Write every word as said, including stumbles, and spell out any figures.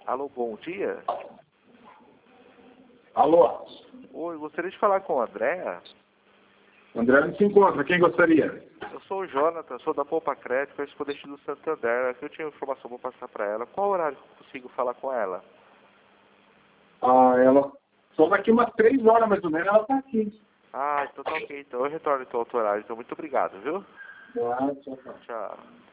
Alô, bom dia. Alô? Oi, gostaria de falar com a Andréa. André não se encontra, quem gostaria? Eu sou o Jonathan, sou da Poupa Crédito, correspondente do Santander. Aqui eu tinha informação para passar para ela. Qual horário que eu consigo falar com ela? Ah, ela... Só daqui umas três horas mais ou menos ela está aqui. Ah, então tá ok. Então eu retorno então ao horário. Então muito obrigado, viu? Ah, tchau, tchau. Tchau.